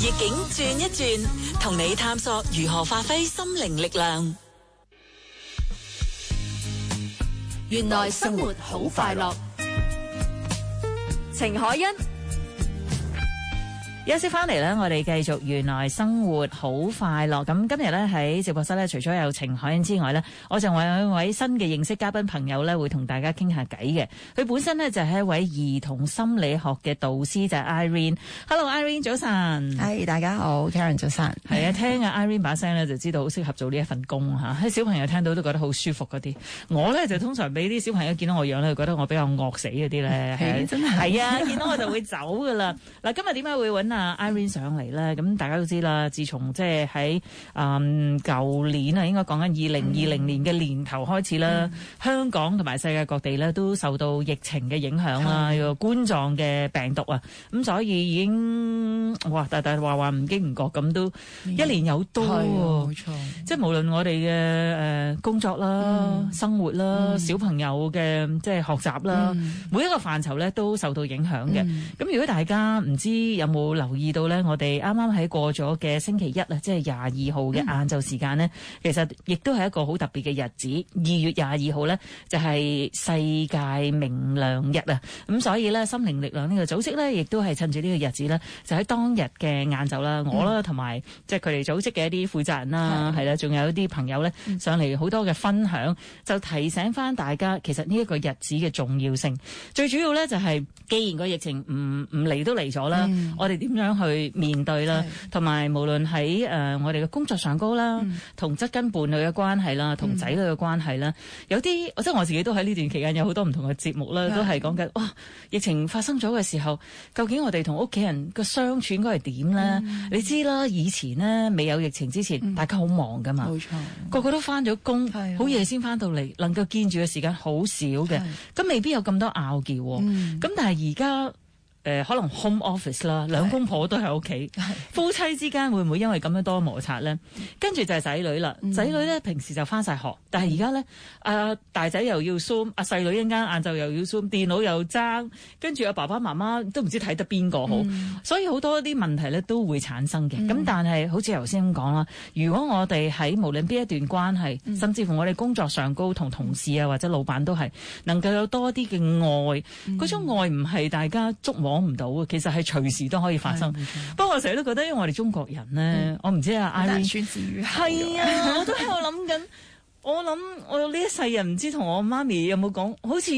逆境轉一轉，同你探索如何發揮心靈力量。 原來生活好快樂。程海欣休息翻嚟咧，我哋繼續原來生活好快樂。咁今日咧喺直播室咧，除咗有程海欣之外咧，我仲有一位新嘅認識嘉賓朋友咧，會同大家傾下偈嘅。佢本身咧就係一位兒童心理學嘅導師，就係 Irene。Hello Irene， 早晨。 係，大家好 ，Karen 早晨。 係啊，聽阿 Irene 把聲咧，就知道好適合做呢一份工嚇。喺小朋友聽到都覺得好舒服嗰啲。我咧就通常俾啲小朋友見到我樣咧，覺得我比較惡死嗰啲咧。 係真係。 係啊，見到我就會走噶啦。嗱，今日點解會揾Irene 上嚟咧？咁大家都知啦，自從即係喺舊年啊，應該講緊2020年嘅年頭開始啦，香港同埋世界各地咧都受到疫情嘅影響啦，個冠狀嘅病毒啊，咁所以已經大話唔經唔覺咁都一年有多喎，冇錯。即係無論我哋嘅工作啦、生活啦、小朋友嘅即係學習啦，每一個範疇咧都受到影響嘅。咁如果大家唔知有冇留意到咧，我哋啱啱喺過咗嘅星期一啊，即係22號嘅晏晝時間呢，其實亦都係一個好特別嘅日子。2月22號呢，就係世界明亮日啊！咁所以咧，心靈力量呢個組織咧，亦都係趁住呢個日子咧，就喺當日嘅晏晝啦，我啦同埋即係佢哋組織嘅一啲負責人啦，係啦，仲有一啲朋友咧上嚟好多嘅分享，就提醒翻大家，其實呢一個日子嘅重要性。最主要咧就係，既然個疫情唔嚟都嚟咗啦，我哋點樣去面對啦？同埋無論喺我哋嘅工作上高啦，同側跟伴侶嘅關係啦，同仔女嘅關係啦，有啲即係我自己都喺呢段期間有好多唔同嘅節目啦，都係講緊疫情發生咗嘅時候，究竟我哋同屋企人嘅相處應該係點咧？你知啦，以前呢，未有疫情之前，大家好忙噶嘛，冇錯，個個都翻咗工，好夜先翻到嚟，能夠見住嘅時間好少嘅，咁未必有咁多拗撬喎。咁但係而家可能 home office 啦，兩公婆都喺屋企，夫妻之間會唔會因為咁樣多摩擦咧？跟住就係仔女啦，仔女咧平時就翻晒學，但係而家咧大仔又要 Zoom，細女一陣間晏晝又要 Zoom， 電腦又爭，跟住爸爸媽媽都唔知睇得邊個好，所以好多啲問題咧都會產生嘅。咁但係好似頭先咁講啦，如果我哋喺無論邊一段關係，甚至乎我哋工作上高同同事啊或者老闆都係能夠有多啲嘅愛，嗰種愛唔係大家捉摸唔到嘅，其實係隨時都可以發生。不過我成日都覺得，因為我哋中國人咧，我唔知Irene 宣之於口。 係啊，我都喺度諗緊。我諗我呢一世人唔知同我媽咪有冇講，好似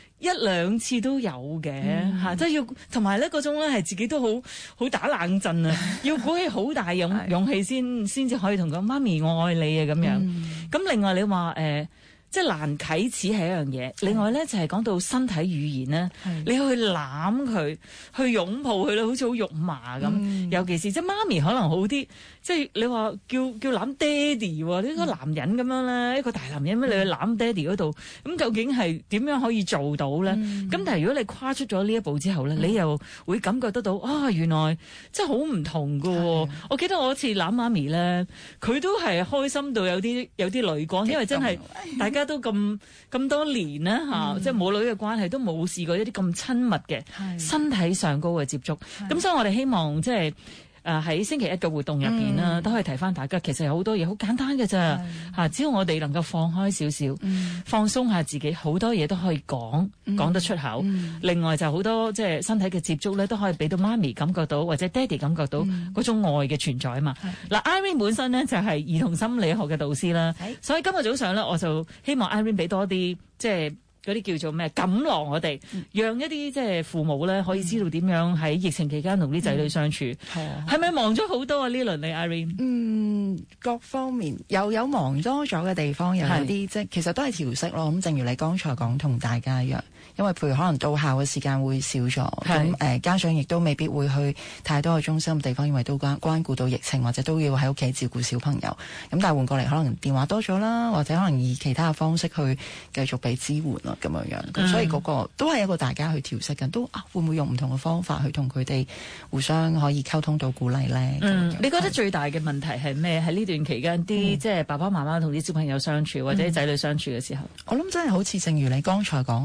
1、2次都有嘅嚇，即係要同埋咧嗰種咧係自己都好打冷震啊，要鼓起好大勇氣先至可以同佢媽咪我愛你啊咁樣。咁另外你話即係難啟齒係一樣嘢，另外咧就係講到身體語言咧，你去攬佢，去擁抱佢咧，好似好肉麻咁。尤其是即係媽咪可能好啲，即係你話叫攬爹哋喎，呢個男人咁樣咧，一個大男人咩？你去攬爹哋嗰度，咁究竟係點樣可以做到咧？咁但係如果你跨出咗呢一步之後咧，你又會感覺得到原來真係好唔同㗎喎。我記得我一次攬媽咪咧，佢都係開心到有啲淚光，因為真係大家都咁多年啦嚇，即係母女嘅關係都冇試過一啲咁親密嘅身體上高嘅接觸。咁所以我哋希望即係喺星期一嘅活動入邊啦，都可以提翻大家，其實有好多嘢好簡單嘅咋嚇，只要我哋能夠放開少少，放鬆下自己，好多嘢都可以講得出口。另外就好多即係身體嘅接觸咧，都可以俾到媽咪感覺到，或者爹哋感覺到嗰種愛嘅存在啊嘛。嗱，Irene 本身咧就係兒童心理學嘅導師啦，所以今日早上咧我就希望 Irene 俾多啲即係嗰啲叫做咩錦囊我哋，讓一啲即係父母咧可以知道點樣喺疫情期間同啲仔女相處。係咪忙咗好多啊？呢輪你 Irene？ 各方面有忙多咗嘅地方，又有啲即係其實都係調適咯。咁正如你剛才講同大家一樣，因為譬如可能到校嘅時間會少咗，咁家長亦都未必會去太多嘅中心地方，因為都關顧到疫情，或者都要喺屋企照顧小朋友。咁但係換過嚟，可能電話多咗啦，或者可能以其他嘅方式去繼續俾支援咯，咁樣。咁所以嗰個都係一個大家去調適緊，都會唔會用唔同嘅方法去同佢哋互相可以溝通到鼓勵咧？ 你覺得最大嘅問題係咩？喺呢段期間啲即係爸爸媽媽同啲小朋友相處或者仔女相處嘅時候， 我諗真係好似正如你剛才講，係一個好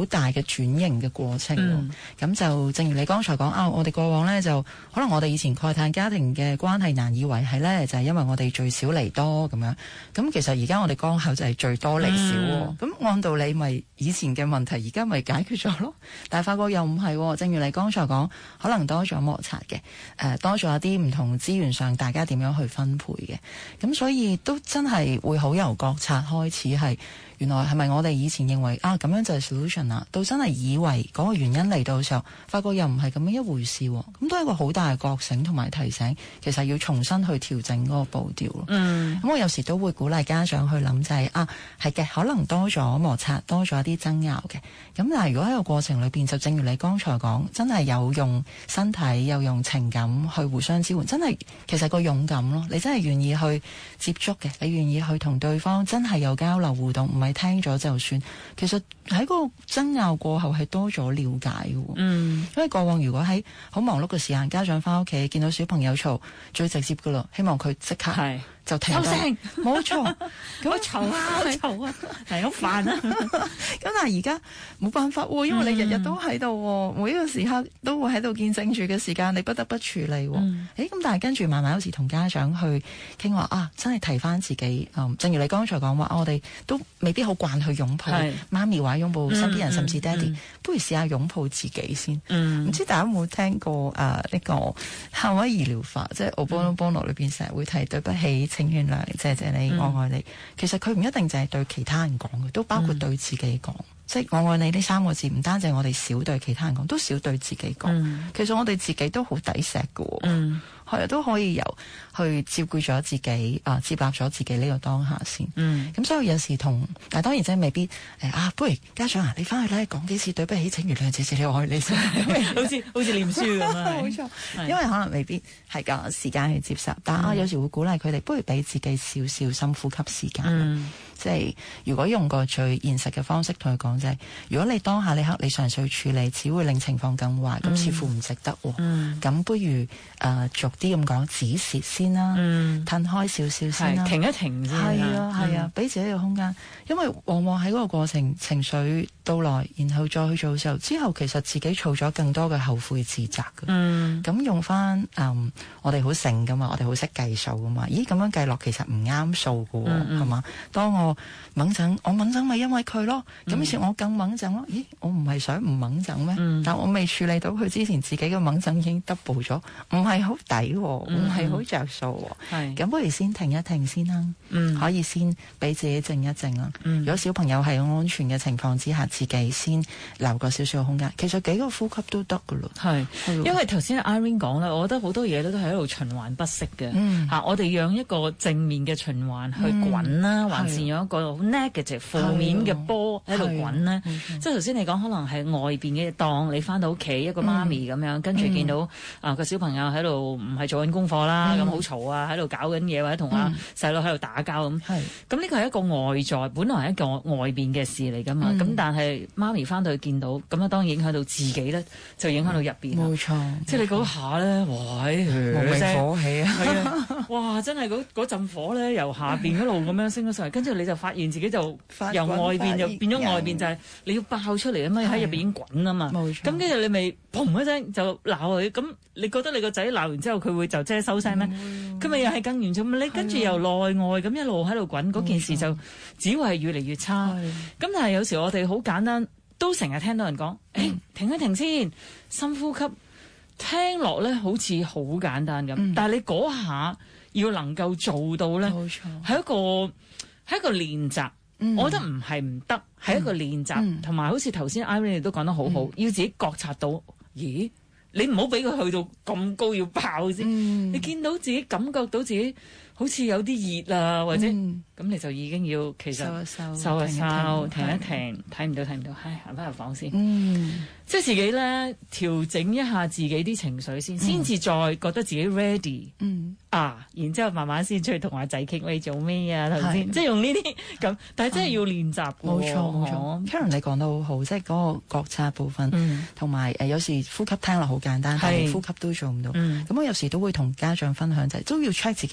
好大嘅轉型嘅過程。咁就正如你剛才講我哋過往咧就可能我哋以前慨嘆家庭嘅關係難以維繫咧，就係因為我哋聚少離多咁樣。咁其實而家我哋江口就係聚多離少。咁按道理咪以前嘅問題而家咪解決咗咯。但係發覺又唔係，正如你剛才講，可能多咗摩擦嘅，多咗一啲唔同資源上大家點樣去分配嘅。咁所以都真係會好由覺察開始，係原來係咪我哋以前認為咁樣就係 solution 啦，到真係以為嗰個原因嚟到嘅時候，發覺又唔係咁樣一回事。咁都係一個好大嘅覺醒同埋提醒，其實要重新去調整嗰個步調咯。咁我有時都會鼓勵家長去諗就係係嘅，可能多咗摩擦，多咗一啲爭拗嘅。咁但係如果喺個過程裏邊，就正如你剛才講，真係有用身體又用情感去互相支援，真係其實個勇敢咯，你真係願意去接觸嘅，你願意去同對方真係有交流互動，唔係聽咗就算。其實喺個爭拗過後係多咗了解嘅。因為過往如果喺好忙碌嘅時間，家長翻屋企見到小朋友嘈，最直接噶啦，希望佢即刻就停低，冇錯。 好嘈啊，係好煩啊。 咁但係而家冇辦法喎，因為你日日都喺度，每一個時刻都會喺度見證住嘅時間，你不得不處理。咁但係跟住慢慢有時同家長去傾話真係提翻自己。正如你剛才講話，我哋都未必好慣去擁抱媽咪，或者擁抱身邊人，甚至爹哋，不如試下擁抱自己先。唔知大家有冇聽過呢個夏威夷療法，即係奧波諾波諾裏邊成日會提對不起，請原諒，謝謝你，我愛你。其實佢唔一定淨係對其他人講嘅，都包括對自己講。即係我愛你呢3個字，唔單止係我哋少對其他人講，都少對自己講。其實我哋自己都好抵錫嘅。係都可以由去照顧咗自己，接納咗自己呢個當下先。咁所以有時但當然真係未必不如家長你翻去咧講幾次對不起，請原諒，謝謝你，我愛你先。 好似念書咁啊。 冇錯，因為可能未必係個時間去接受，但有時會鼓勵佢哋，不如俾自己少少深呼吸時間。即係如果用個最現實嘅方式同佢講，就係如果你當下呢刻你嘗試去處理，只會令情況更壞，咁似乎唔值得。咁不如逐啲咁講止蝕先啦，褪開少少先啦， 停一停先。 係啊，俾自己個空間，因為往往喺嗰個過程情緒到來，然後再去做嘅時候，之後其實自己儲咗更多嘅後悔自責嘅。咁用翻我哋好醒噶嘛，我哋好識計數噶嘛。咦，咁樣計落其實唔啱數噶喎，係嘛？當我猛整咪因為佢咯，咁於是我更猛整咯。咦，我唔係想唔猛整咩？但我未處理到佢之前，自己嘅猛整已經 double 咗，唔係好抵，唔係好着數。咁不如先停一停先啦。可以先俾自己靜一靜啦。如果小朋友係安全嘅情況之下，自己先留個少少嘅空間。其實幾個呼吸都得噶咯。 因為頭先 Irene 講咧，我覺得好多嘢都係喺度循環不息嘅。我哋讓一個正面嘅循環去滾啦，還是讓一個 negative 負面嘅波喺度滾呢？即係頭先你講，可能係外邊嘅當你翻到屋企一個媽咪咁樣，跟住見到個小朋友喺度唔係做緊功課啦，咁好嘈啊，喺度搞緊嘢，或者同細佬喺度打交咁。咁呢個係一個外在，本來係一個外邊嘅事嚟噶嘛。咁但係媽咪翻到去見到，咁啊當然影響到自己咧，就影響到入邊。冇錯，即係你嗰下咧，哇！無名火起啊！哇！真係嗰陣火咧，由下邊一路咁樣升咗上嚟，跟住你就發現自己就由外邊就變咗外邊，就係你要爆出嚟啊嘛，喺入邊已經滾啊嘛。咁跟住你咪砰一聲就鬧佢，咁你覺得你個仔鬧完之後佢會就即係收聲咩？佢咪又係更嚴重，你跟住由內外咁一路喺度滾，嗰件事就只會係越嚟越差。咁但係有時我哋好簡單，都成日聽到人講，停一停先，深呼吸。聽落咧好似好簡單咁，但係你嗰下要能夠做到咧，係一個練習。我覺得唔係唔得，係一個練習。同埋好似頭先 Irene 都講得好好，要自己覺察到，咦？你唔好俾佢去到咁高要爆先。你見到自己感覺到自己好似有啲熱啊，或者咁你就已經要其實收一收，停一停，睇唔到，行翻入房先。即係自己咧調整一下自己啲情緒先至再覺得自己 ready。然之後慢慢先出去同阿仔傾，你做咩啊？頭先即係用呢啲咁，但係真係要練習嘅。冇錯。Karen 你講得好好，即係嗰個覺察部分，同埋有時呼吸聽落好簡單，但係呼吸都做唔到。咁我有時都會同家長分享就係都要 check 自己係咪叫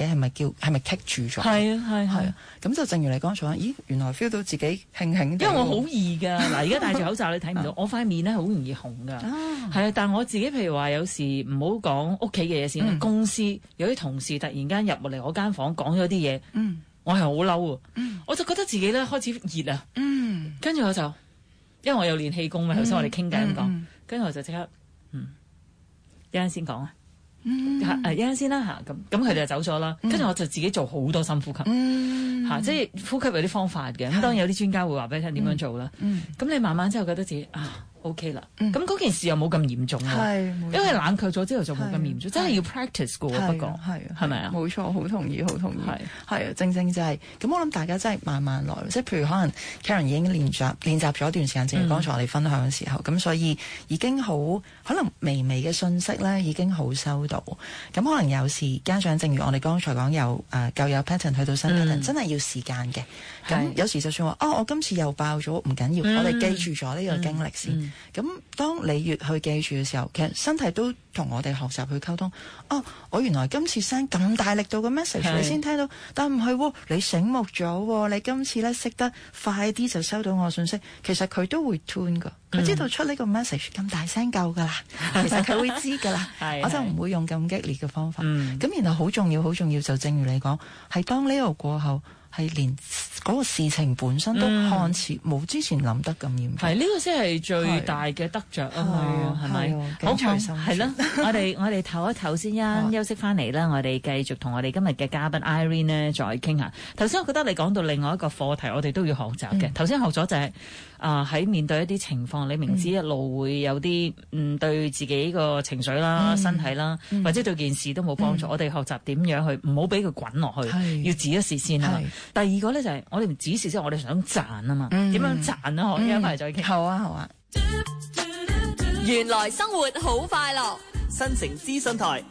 係咪棘住咗？ 係啊， 咁就正如你剛才講，咦，原來 feel 到自己興興，因為我好易㗎。嗱，而家戴住口罩你睇唔到，我塊面咧好容易紅㗎。係啊，但係我自己譬如話有時唔好講屋企嘅嘢先，公司有啲同事突然間入嚟我間房講咗啲嘢，我係好嬲啊，我就覺得自己咧開始熱啊，跟住我就因為我有練氣功嘛，頭先我哋傾偈咁講，跟住我就即刻一陣先講啊。一陣先啦嚇，咁佢哋就走咗啦，跟住我就自己做好多深呼吸嚇，即係呼吸有啲方法嘅，咁當然有啲專家會話俾你聽點樣做啦。咁你慢慢之後覺得自己OK 啦，咁嗰件事又冇咁嚴重喎，因為冷卻咗之後就冇咁嚴重，真係要 practice 嘅喎。不過係咪啊？ 冇錯，好同意，係啊，正就係咁。我諗大家真係慢慢來，即係譬如可能 Karen 已經練習咗一段時間，正如剛才我哋分享嘅時候，咁所以已經好可能微微嘅信息咧已經好收到。咁可能有時家長正如我哋剛才講，由舊有 pattern 去到新 pattern，真係要時間嘅。咁有時就算話我今次又爆咗，唔緊要，我哋記住咗呢個經歷先。咁當你越去記住嘅時候，其實身體都同我哋學習去溝通。我原來今次 send 咁大力度嘅 message 你先聽到，但唔係喎，你醒目咗喎，你今次咧識得快啲就收到我信息。其實佢都會 tune 噶，佢知道出呢個 message 咁大聲夠噶啦，其實佢會知噶啦。我就唔會用咁激烈嘅方法。咁然後好重要就正如你講，係當呢個過後。係連嗰個事情本身都看似冇之前諗得咁嚴重， 係呢個先係最大嘅得着啊嘛，係咪？好開心，係咯。我哋唞一唞先，休息翻嚟啦。我哋繼續同我哋今日嘅嘉賓 Irene 呢再傾下。頭先我覺得你講到另外一個課題，我哋都要學習嘅。頭先學咗就係喺面對一啲情況，你明知一路會有啲對自己個情緒啦、身體啦，或者對件事都冇幫助。我哋學習點樣去唔好俾佢滾落去，要止一時先啊。第二個咧就係我哋唔止蝕先，我哋想賺啊嘛，點樣賺啊？可以一齊再傾。 好啊。 原來生活好快樂， 新城資訊台。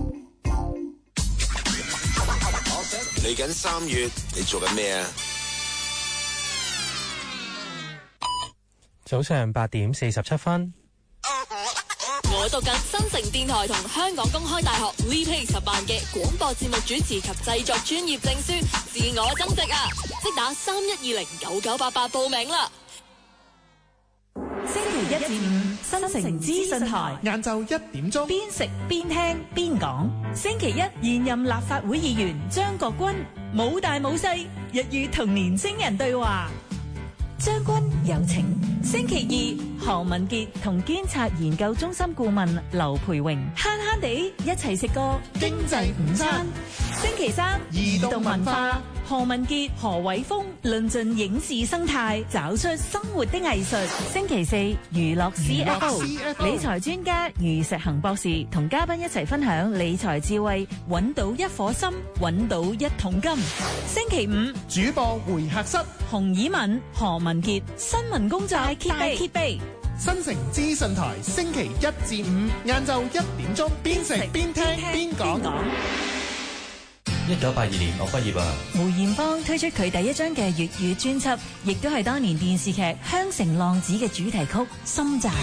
嚟緊3月，你做緊咩啊？ 早上8點47分。 我讀緊新城電台同香港公開大學 LEAPACE 實辦嘅廣播節目主持及製作專業證書，自我增值啊！即打31209988報名啦！ 星期1至5，新城資訊台， 晏晝1點鐘， 邊食邊聽邊講。星期1，現任立法會議員張國軍，冇大冇細，日與同年青人對話。將軍有情。星期2，何文傑同監察研究中心顧問劉培榮慳慳地一齊食個經濟午餐。星期3，移動文化，何文傑、何偉峰論盡影視生態，找出生活的藝術。星期4，娛樂 CFO， 理財專家余石恒博士同嘉賓一齊分享理財智慧，揾到一顆心，揾到一桶金。星期5， 主播會客室， 洪以敏、何文傑新聞工作大揭秘。 新城資訊台，星期1至5晏晝1點鐘，邊食邊聽邊講。 1982年我畢業啊！ 梅艷芳推出佢第一張嘅粵語專輯，亦都係當年電視劇《香城浪子》嘅主題曲《心債》。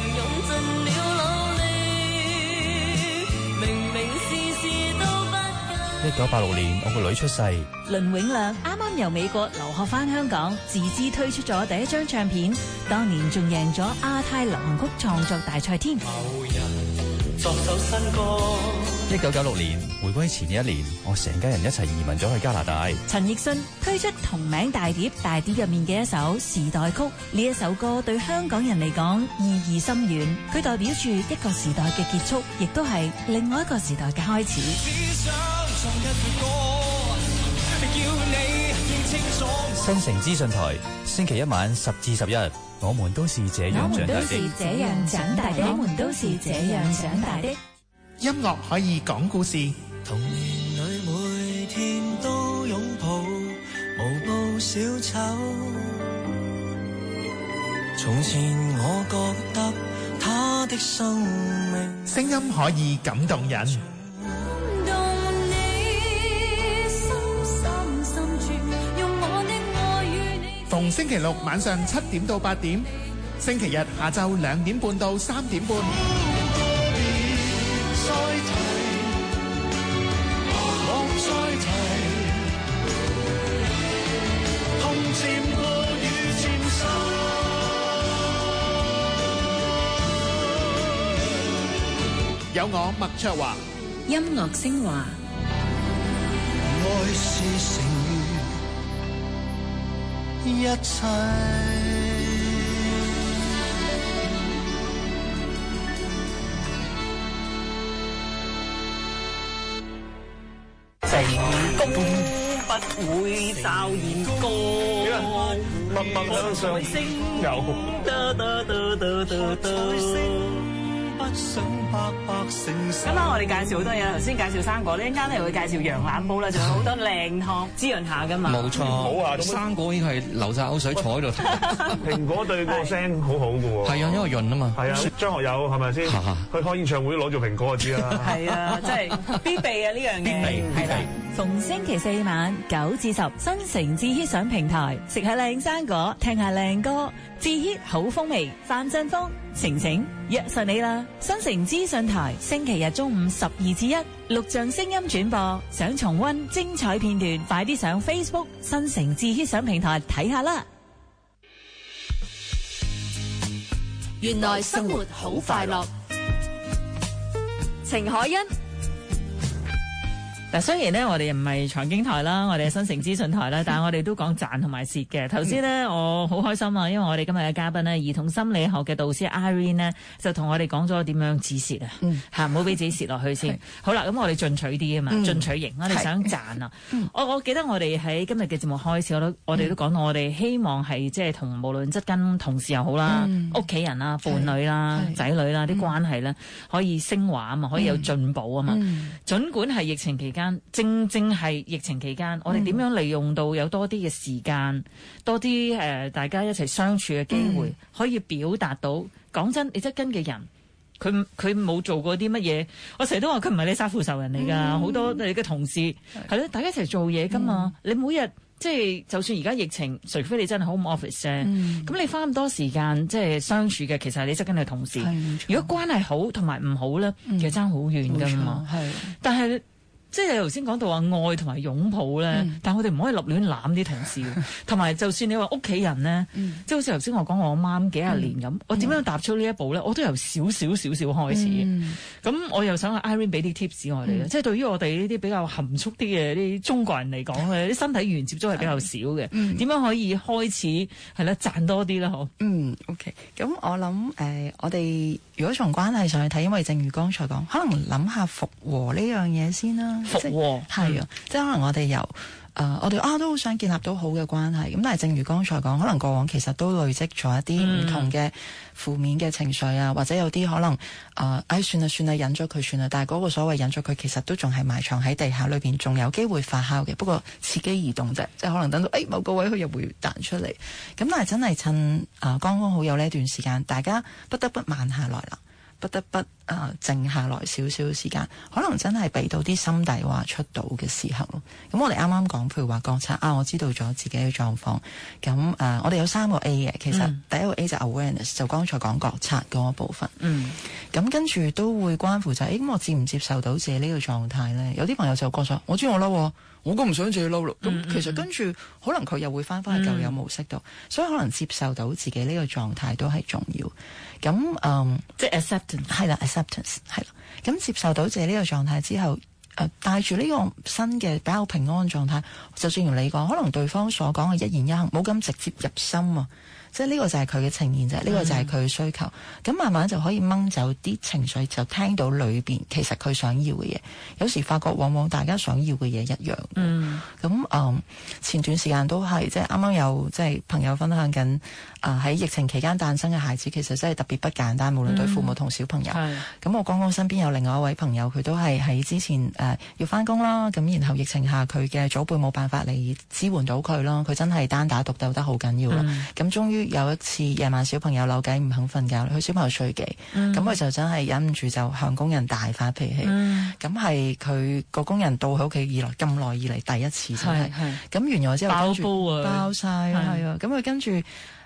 1986年我個女出世。 倫永亮啱啱由美國留學返香港，自資推出咗第一張唱片，當年仲贏咗亞太流行曲創作大賽添。 作首新歌。1996年回歸前嘅一年，我成家人一齊移民咗去加拿大。 陳奕迅推出同名大碟，大碟入面嘅一首時代曲，呢一首歌對香港人嚟講意義深遠，佢代表住一個時代嘅結束，亦都係另外一個時代嘅開始。 新城資訊台，星期一晚10至11，我們都是這樣長大的。 我們都是這樣長大的。 音樂可以講故事。 童年裏每天都擁抱無報小丑，從前我覺得他的生命， 聲音可以感動人。逢星期六晚上7點到8點，星期日下晝2點半到3點半。 有我麥卓華。 音樂升華。 愛是成於一切。 成功不會驟然過， 默默向上游。 今晚我哋介紹好多嘢，頭先介紹生果，呢一間咧會介紹羊腩煲啦，仲有好多靚湯滋潤下噶嘛。 冇錯，好啊！生果已經係流晒口水坐喺度。 蘋果對個聲好好嘅喎。係啊，因為潤啊嘛。係啊，張學友係咪先？佢開演唱會攞住蘋果就知啦。 係啊，真係必備啊呢樣嘢。必備係啦。 逢星期四晚9至10，新城至希上平台食下靚生果，聽下靚歌，至希好風味。范振鋒、晴晴約實你啦！新城資訊台星期日中午12至1，錄像聲音轉播。想重溫精彩片段，快啲上 Facebook 新城至希上平台睇下啦！ 原來生活好快樂。程海欣。 嗱，雖然咧我哋唔係財經台啦，我哋係新城資訊台啦，但係我哋都講賺同埋蝕嘅。頭先咧我好開心啊，因為我哋今日嘅嘉賓咧，兒童心理學嘅導師 Irene 呢，就同我哋講咗點樣止蝕啊，嚇唔好俾自己蝕落去先。好啦，咁我哋進取啲啊嘛，進取型，我哋想賺啊。我記得我哋喺今日嘅節目開始，我哋都講到我哋希望係即係同無論即跟同事又好啦、屋企人啦、伴侶啦、仔女啦啲關係咧，可以升華啊嘛，可以有進步啊嘛。儘管係疫情期間。正係疫情期間，我哋點樣利用到有多啲嘅時間，多啲大家一齊相處嘅機會，可以表達到。講真，你側跟嘅人，佢冇做過啲乜嘢，我成日都話佢唔係你殺父仇人嚟㗎，好多你嘅同事係咯，大家一齊做嘢㗎嘛，你每日。即係就算而家疫情，除非你真係 home office 啫，咁你花咁多時間即係相處嘅，其實係你側跟嘅同事。如果關係好同埋唔好咧，其實爭好遠㗎嘛。但係。即係你頭先講到話愛同埋擁抱咧，但係我哋唔可以立亂攬啲同事，同埋就算你話屋企人咧，即係好似頭先我講我媽幾廿年咁，我點樣踏出呢一步咧？我都由少少開始。咁我又想阿 Irene 俾啲 tips 我哋咧，即係對於我哋呢啲比較含蓄啲嘅啲中國人嚟講咧，啲身體語言接觸係比較少嘅，點樣可以開始係啦賺多啲啦？嗬。 OK。咁我諗我哋如果從關係上去睇，因為正如剛才講，可能諗下復和呢樣嘢先啦。 復和係啊，即係可能我哋由我哋都好想建立到好嘅關係，咁但係正如剛才講，可能過往其實都累積咗一啲唔同嘅負面嘅情緒啊，或者有啲可能算啦，忍咗佢算啦，但係嗰個所謂忍咗佢，其實都仲係埋藏喺地下裏邊，仲有機會發酵嘅，不過伺機而動啫，即係可能等到某個位佢又會彈出嚟，咁但係真係趁剛剛好有呢一段時間，大家不得不慢下來啦。不得不靜下來少少時間，可能真係俾到啲心底話出到嘅時刻咯。咁我哋啱啱講，譬如話覺察我知道咗自己嘅狀況。咁我哋有3個 A 嘅，其實第一個 A 就 awareness， 就剛才講覺察嗰部分。咁跟住都會關乎就係，咁我接唔接受到自己呢個狀態咧？有啲朋友就覺察，我知我嬲，我都唔想自己嬲咯。咁其實跟住可能佢又會翻返去舊有模式度，所以可能接受到自己呢個狀態都係重要。咁即係 acceptance 係啦 ，acceptance 係啦。咁接受到自己呢個狀態之後，帶住呢個新嘅比較平安狀態，就正如你講，可能對方所講嘅一言一行冇咁直接入心啊。即係呢個就係佢嘅呈現啫，呢個就係佢嘅需求。咁慢慢就可以掹走啲情緒，就聽到裏邊其實佢想要嘅嘢。有時發覺往往大家想要嘅嘢一樣。咁前段時間都係即係啱啱有即係朋友分享緊喺疫情期間誕生嘅孩子，其實真係特別不簡單，無論對父母同小朋友。咁我剛剛身邊有另外一位朋友，佢都係喺之前要返工啦，咁然後疫情下佢嘅祖輩冇辦法嚟支援到佢啦，佢真係單打獨鬥得好緊要啦。咁終於有一次夜晚小朋友扭計唔肯瞓覺，佢小朋友睡記，咁佢就真係忍唔住就向工人大發脾氣。咁係佢個工人到佢屋企咁耐以嚟第一次真係。咁完咗之後跟住爆晒係啊，咁佢跟住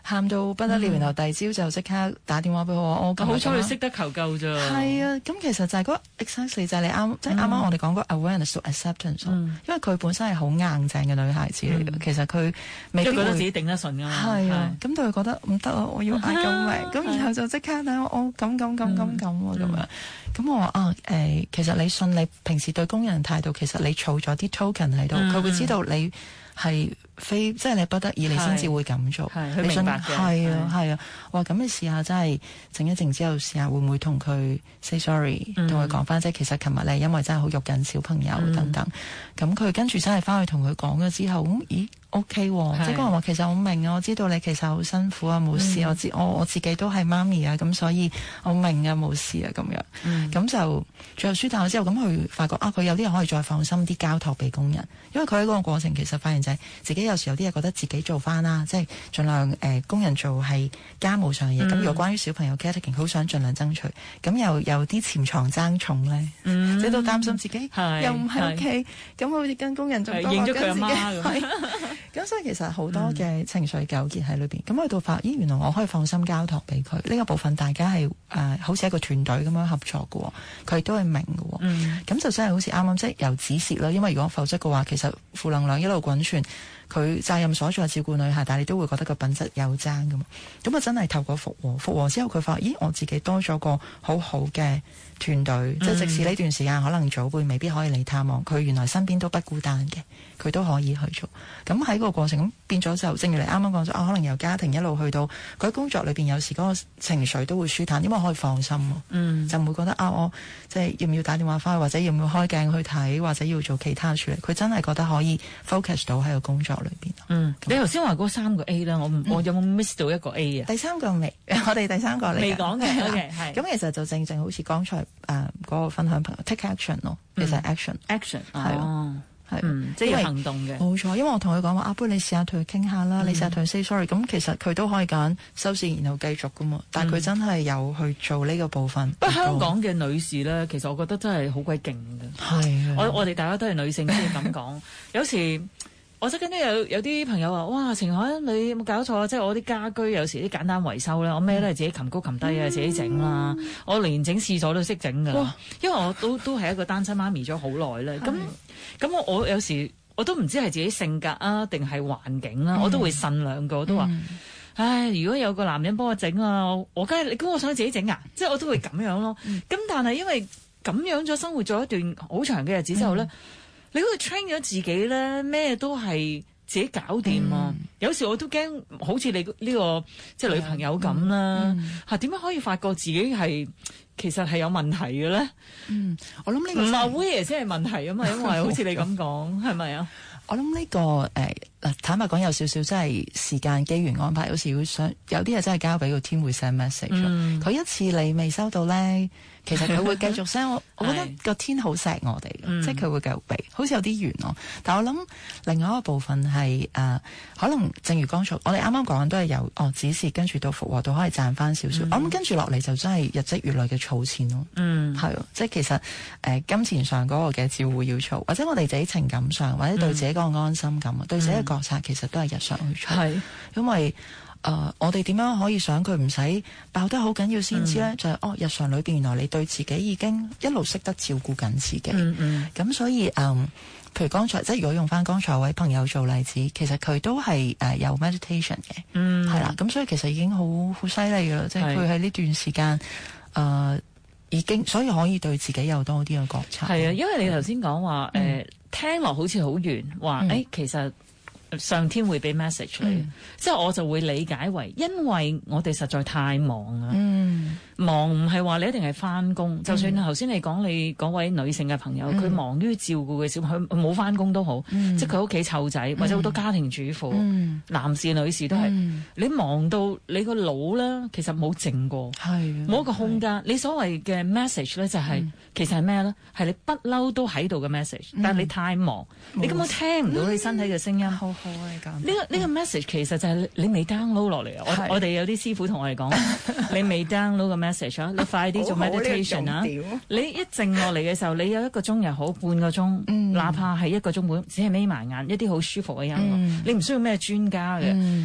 喊到不得了，然後第二朝就即刻打電話俾我好彩你識得求救咋。 係啊，咁其實就係嗰 exactly 就係你啱，即係啱啱我哋講嗰 awareness to acceptance，因為佢本身係好硬淨嘅女孩子嚟嘅，其實佢未必會覺得自己頂得順㗎嘛。 係啊，咁到佢覺得唔得啊，我要嗌救命，咁然後就即刻打我咁樣。咁我話其實你信你平時對工人態度，其實你儲咗啲 token 喺度，佢會知道你係非即係你不得已，你先至會咁做。 佢明白嘅。 係啊，我話咁你試下，真係靜一靜之後試下，會唔會同佢 say sorry，同佢講翻，即係其實琴日你因為真係好喐緊小朋友等等，咁佢跟住真係翻去同佢講咗之後，咦？OK 喎，即係嗰人話其實我明啊，我知道你其實好辛苦啊，冇事，我自己都係媽咪啊，咁所以我明啊，冇事啊咁樣，咁就最後舒坦咗之後，咁佢發覺佢有啲人可以再放心啲交託俾工人，因為佢喺嗰個過程其實發現就係自己有時有啲嘢覺得自己做翻啦，即係盡量工人做係家務上嘅嘢，咁如果關於小朋友 caretaking 好想盡量爭取，咁又有啲潛藏爭寵咧，即係都擔心自己又唔喺屋企，咁好似跟工人仲多過跟自己。咁所以其實好多嘅情緒糾結喺裏邊，咁去到發，原來我可以放心交託俾佢呢個部分，大家係好似一個團隊咁樣合作嘅，佢都係明嘅，咁就真係好似啱啱即係由止蝕啦，因為如果否則嘅話，其實負能量一路滾傳，佢責任所在照顧女孩，但係你都會覺得個品質有爭噶嘛，咁啊真係透過復和之後，佢發我自己多咗個好好嘅團隊，即係即使呢段時間可能長輩未必可以嚟探望，佢原來身邊都不孤單嘅，佢都可以去做。咁喺個過程咁變咗就，正如你啱啱講咗，可能由家庭一路去到佢喺工作裏邊，有時嗰個情緒都會舒坦，因為可以放心，就唔會覺得我即係要唔要打電話翻去，或者要唔要開鏡去睇，或者要做其他處理。佢真係覺得可以 focus 到喺個工作裏邊。 你頭先話嗰3個 A 啦，我有冇 miss 到一個 A 啊？ 第3個未，我哋第3個未講嘅。OK， 係。 咁其實就正好似剛才嗰個分享朋友 take action 咯，其實 action 係即係要行動嘅。 冇錯，因為我同佢講話，不如你試下同佢傾下啦，你試下同佢 say sorry， 咁其實佢都可以揀收線然後繼續噶嘛。但係佢真係有去做呢個部分。 不過香港嘅女士咧，其實我覺得真係好鬼勁嘅。 係我哋大家都係女性先咁講，有時。我識緊啲有啲朋友話：哇，晴海，你有冇搞錯啊？即係我啲家居有時啲簡單維修咧，我咩都係自己擒高擒低啊，自己整啦。我連整廁所都識整㗎，因為我都係一個單親媽咪咗好耐咧。咁我有時我都唔知係自己性格啊，定係環境啦，我都會呻兩個，都話：唉，如果有個男人幫我整啊，我梗係你估我想自己整啊？即係我都會咁樣咯。咁但係因為咁樣咗生活咗一段好長嘅日子之後咧。你好似 train 咗自己咧，咩都係自己搞掂啊！有時我都驚，好似你呢個即係女朋友咁啦，點樣可以發覺自己係其實係有問題嘅咧？ 我諗呢個唔係 aware 先係問題啊嘛，因為好似你咁講，係咪啊？ 我諗呢個坦白講有少少真係時間機緣安排，有時會想有啲嘢真係交俾個天會 send message，佢一次你未收到咧。其實佢會繼續 send 我覺得個天好錫我哋嘅，即係佢會繼續俾，好似有啲遠咯。但我諗另外一個部分係可能正如剛才我哋啱啱講緊都係由指示跟住到復和到可以賺翻少少。我諗跟住落嚟就真係日積月累嘅儲錢咯。係即係其實金錢上嗰個嘅照顧要儲，或者我哋自己情感上或者對自己嗰個安心感對自己嘅覺察其實都係日常去儲。因為我哋點樣可以想佢唔使爆得好緊要先知咧？就係日常裏邊原來你對自己已經一路識得照顧緊自己。咁所以譬如剛才即係如果用翻剛才位朋友做例子，其實佢都係有 meditation 嘅，係啦。咁所以其實已經好犀利噶啦，即係佢喺呢段時間已經，所以可以對自己有多啲嘅覺察。 係啊，因為你頭先講話聽落好似好遠，話其實。上天會俾 message 你，即係我就會理解為，因為我哋實在太忙啦。忙唔係話你一定係翻工，就算頭先你講你嗰位女性嘅朋友，佢忙於照顧嘅小朋友，佢冇翻工都好，即係佢屋企湊仔，或者好多家庭主婦，男士女士都係，你忙到你個腦咧，其實冇靜過，冇一個空間。你所謂嘅 message 咧，就係其實係咩咧？係你不嬲都喺度嘅 message，但係你太忙，你根本聽唔到你身體嘅聲音。好好啊，你講呢個 message 其實就係你未 download 落嚟啊！我哋有啲師傅同我哋講，你未 download 個 message 啊，你快啲做 meditation 啊！你一靜落嚟嘅時候，你有1個鐘又好，半個鐘，哪怕係1個鐘半，只係眯埋眼，一啲好舒服嘅音樂，你唔需要咩專家嘅。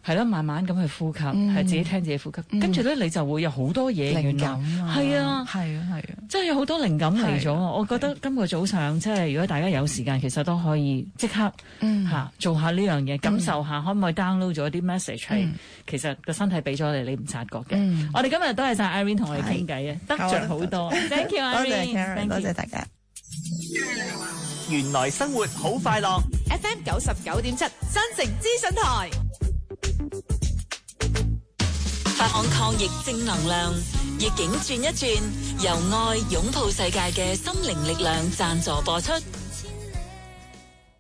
係啦，慢慢咁去呼吸，係自己聽自己呼吸，跟住咧你就會有好多嘢靈感啊， 係啊， 係啊， 即係有好多靈感嚟咗。我覺得今個早上即係如果大家有時間，其實都可以即刻做下呢樣嘢，感受下可唔可以 download 咗啲 message 係其實個身體俾咗你，你唔察覺嘅。我哋今日多謝晒 Irene 同我哋傾偈啊，得着好多。Thank you Irene， 多謝大家。 原來生活好快樂 FM 99.7新城資訊台， 發放抗疫正能量，逆境轉一轉，由愛擁抱世界嘅心靈力量贊助播出。